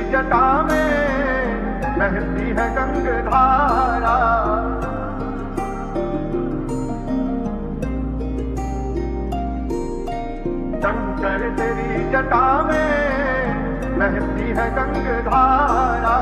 जटा में बहती है गंगधारा। शंकर तेरी जटा में बहती है गंगधारा।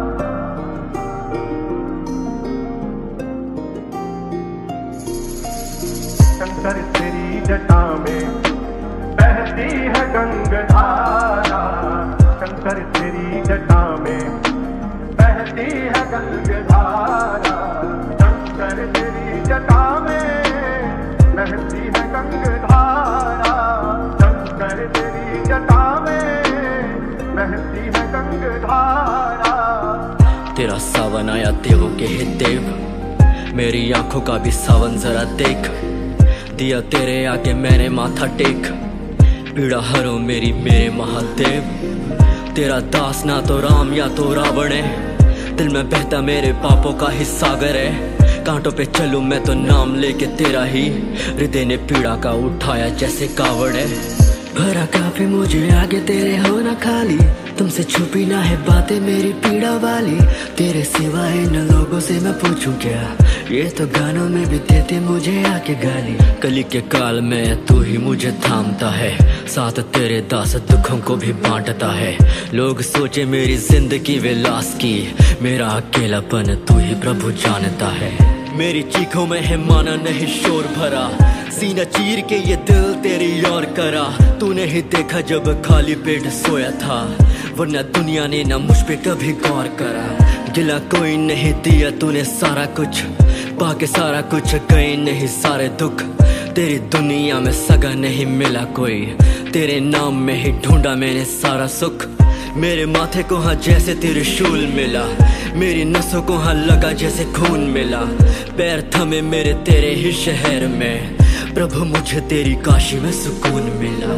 शंकर तेरी जटा में बहती है गंगधारा। शंकर तेरी जटा में बहती है गंगधारा। शंकर तेरी जटा में बहती है गंगधारा। शंकर तेरी जटा में बहती है गंगधारा। तेरा सावन आया देवों के हे देव, मेरी आंखों का भी सावन जरा देख। दिया तेरे आगे मैंने माथा टेक, पीड़ा हरो मेरी मेरे महादेव। तेरा दास ना तो राम या तो रावण है, दिल में बहता मेरे पापों का ही सागर है। कांटों पे चलूं मैं तो नाम लेके तेरा ही, हृदय ने पीड़ा का उठाया जैसे कावड़ है। भरा काफी मुझे आगे तेरे हो ना खाली, तुमसे छुपी ना है बातें मेरी पीड़ा वाली। तेरे सिवा इन लोगों से मैं पूछूं क्या, ये तो गानों में भी देते मुझे आके गाली। कली के काल में तू ही मुझे थामता है, साथ तेरे दास दुखों को भी बांटता है। लोग सोचे मेरी जिंदगी विलास की, मेरा अकेलापन तू ही प्रभु जानता है। मेरी चीखों में है माना नहीं शोर भरा, सीना चीर के ये दिल तेरी ओर करा। तूने ही देखा जब खाली पेट सोया था, वरना दुनिया ने ना मुझ पे कभी गौर करा। गिला कोई नहीं दिया तूने सारा कुछ, बाकी सारा कुछ गए नहीं सारे दुख। तेरी दुनिया में सगा नहीं मिला कोई, तेरे नाम में ही ढूंढा मैंने सारा सुख। मेरे माथे को हाँ जैसे त्रिशूल मिला, मेरी नसों को हाँ लगा जैसे खून मिला। पैर थमे मेरे तेरे ही शहर में, प्रभु मुझे तेरी काशी में सुकून मिला।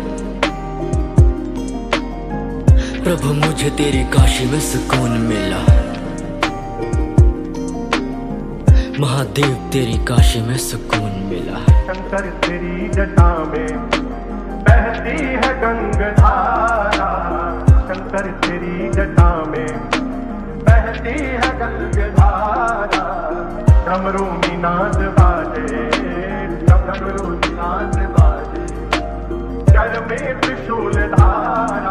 प्रभु मुझे तेरी काशी में सुकून मिला। महादेव तेरी काशी में सुकून मिला। शंकर तेरी जटा में बहती है गंगधारा। शंकर तेरी जटा में बहती है गंगधारा। डमरू मीनाद बाजे, डमरू मीनाद बाजे, जल में त्रिशूल धारा।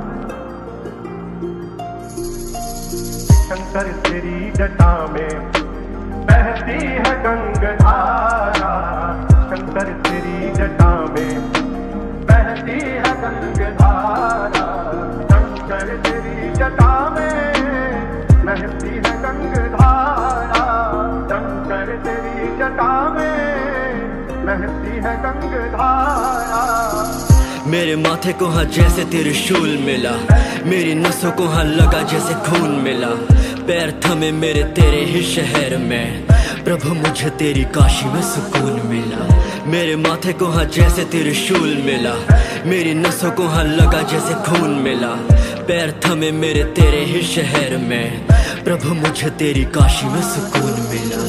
शंकर तेरी जटा में बहती है गंगधारा। शंकर तेरी जटा में बहती है गंगधारा। शंकर तेरी जटा में बहती है गंगधारा। शंकर तेरी जटा में बहती है गंगधारा। मेरे माथे को हाँ जैसे त्रिशूल मिला, मेरी नसों को हाँ लगा जैसे खून मिला। पैर थमे मेरे तेरे ही शहर में, प्रभु मुझे तेरी काशी में सुकून मिला। मेरे माथे को हाँ जैसे त्रिशूल मिला, मेरी नसों को हाँ लगा जैसे खून मिला। पैर थमे मेरे तेरे ही शहर में, प्रभु मुझे तेरी काशी में सुकून मिला।